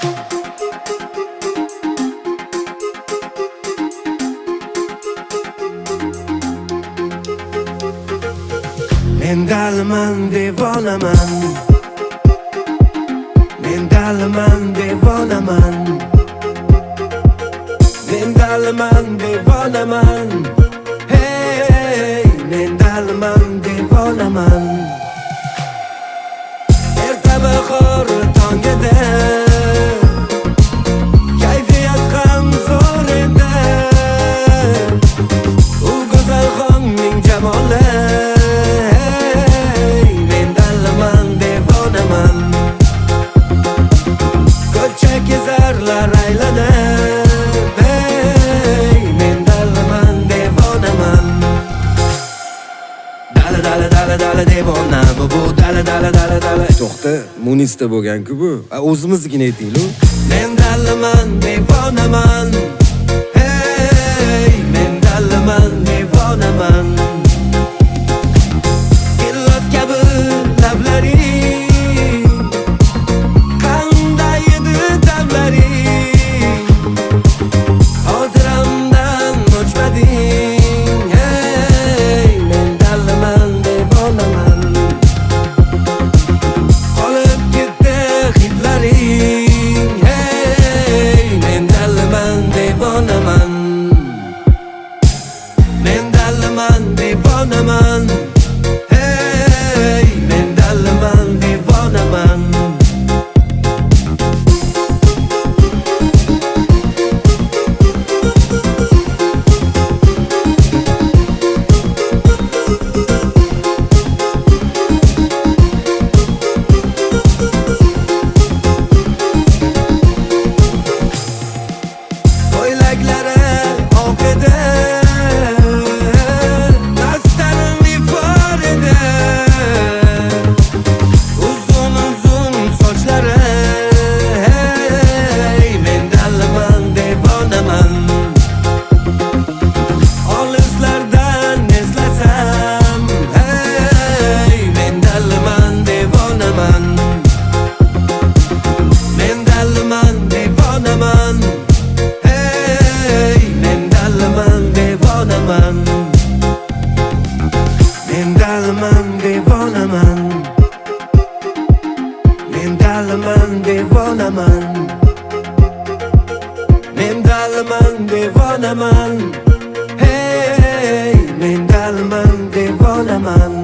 Men daliman devonaman, men daliman devonaman, men daliman devonaman, hey, men daliman devonaman. Erta bahor tongida kayfiyat ham zo'r edi, u go'zalxonning jamoli. Kezarlar aylanib, hey, men dalaman devonaman. Dala devona, bu dala. To'xta, Munisda bo'lgan-ku bu. O'zimiznikini ayting-lu. Men dalaman devonaman. Hey, men dalaman devonaman. Illos kabi lablaring devonaman, hey, men dalaman devonaman. Ko'ylaklari oqida men dalaman devonaman, men dalaman devonaman, men dalaman devonaman, hey, men dalaman devonaman.